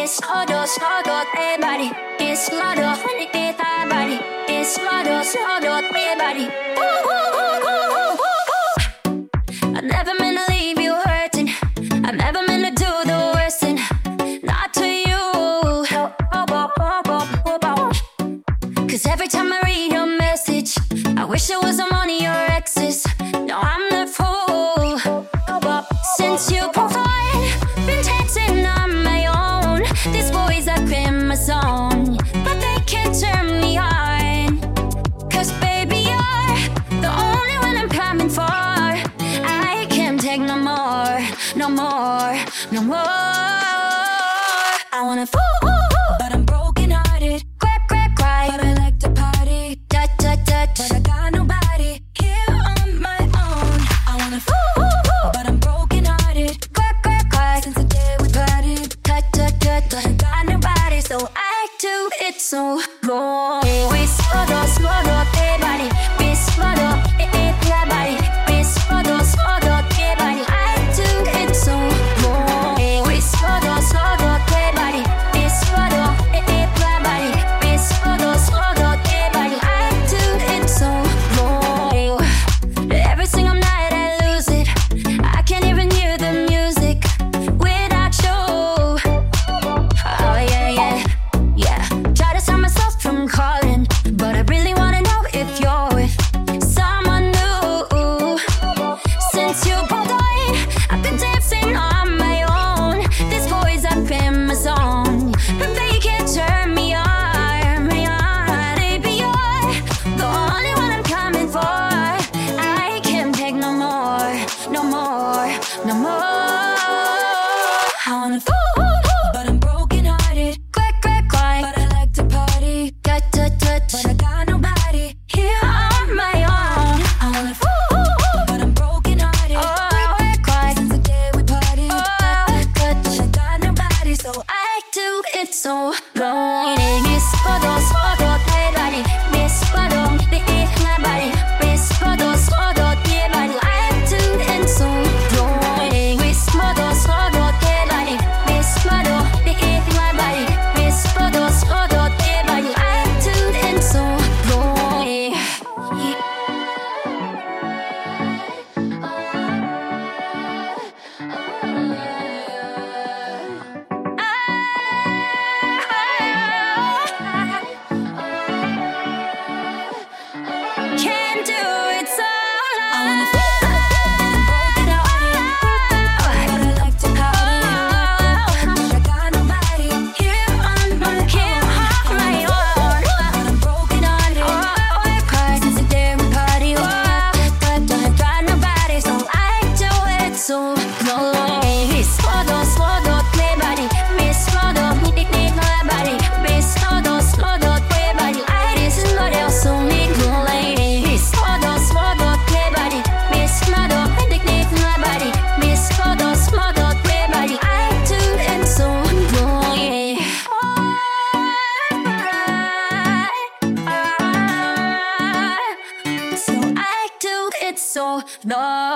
slaughter, everybody. It's slaughter, when it did our body. It's slaughter, everybody. Ooh, ooh, ooh, ooh, ooh, ooh. I never meant to leave you hurting. I never meant to do the worst thing. Not to you. Cause every time I read your message, I wish it was on your exes. No, I'm the fool. Since you provide, been texting on my own. These boys up in my zone, but they can't turn me on. Cause baby, you're the only one I'm coming for. I can't take no more, no more, no more. I wanna fool, but I'm broken hearted. Cry, but I like to party. Touch, but I got nobody here on my own. I wanna fool, but I'm broken hearted. Cry, since the day we parted. Touch, but I got nobody, so I do it so wrong. We slaughter, everybody. We slaughter, everybody. We slaughter, everybody. I do it so wrong. We slaughter, everybody. We slaughter, everybody. We slaughter, everybody. I do it so wrong. Every single night I lose it. I can't even hear the music without you. Oh yeah. Try to stop myself from calling, but I really wanna know if you're with someone new. Since you both died, I've been dancing on my own. These boys up in my zone, but they can't turn me on. Baby, you're the only one I'm coming for. I can't take no more, no more, no more. I wanna fool, but I'm broken hearted. Cry, but I like to party. Touch, but I got nobody here on my own. I wanna fool, but I'm broken hearted. Cry, since the day we parted. Touch, but I got nobody, so I do it so wrong. Miss Photo, everybody. Miss Photo, they eat my body. Miss Photo, everybody. I do it so wrong. Miss Photo, everybody. Miss Photo, they eat my body. Miss Photo, everybody. I do it so wrong. Can't do it so long. I wanna feel broken hearted, but I like to party. But I got nobody here on my own. But I'm broken hearted. Cry since the day we party. But I got nobody, so I do it so long. Miss Photo, everybody. Miss Photo, need my body. Miss Photo, everybody. This is not else, so need no lady. Miss Photo, everybody. Miss Photo, need my body. Miss Photo, everybody. I do it so long. So I do it so long.